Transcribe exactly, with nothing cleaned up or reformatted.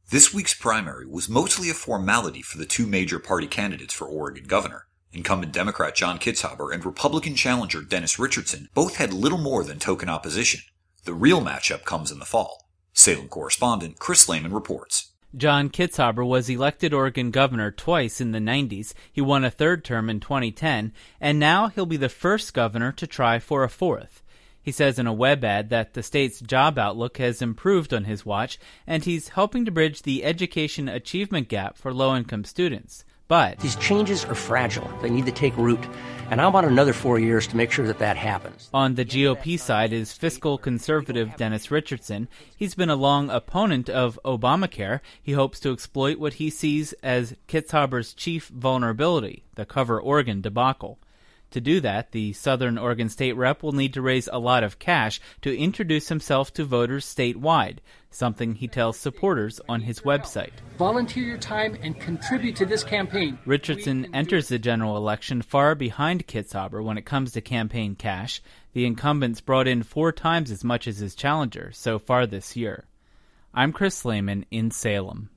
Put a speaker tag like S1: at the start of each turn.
S1: This week's primary was mostly a formality for the two major party candidates for Oregon governor. Incumbent Democrat John Kitzhaber and Republican challenger Dennis Richardson both had little more than token opposition. The real matchup comes in the fall. Salem correspondent Chris Lehman reports.
S2: John Kitzhaber was elected Oregon governor twice in the nineties. He won a third term in twenty ten, and now he'll be the first governor to try for a fourth. He says in a web ad that the state's job outlook has improved on his watch, and he's helping to bridge the education achievement gap for low-income students. But
S3: these changes are fragile. They need to take root. And I want another four years to make sure that that happens.
S2: On the G O P side is fiscal conservative Dennis Richardson. He's been a long opponent of Obamacare. He hopes to exploit what he sees as Kitzhaber's chief vulnerability, the Cover Oregon debacle. To do that, the Southern Oregon state rep will need to raise a lot of cash to introduce himself to voters statewide, something he tells supporters on his website.
S4: Volunteer your time and contribute to this campaign.
S2: Richardson enters the general election far behind Kitzhaber when it comes to campaign cash. The incumbent's brought in four times as much as his challenger so far this year. I'm Chris Lehman in Salem.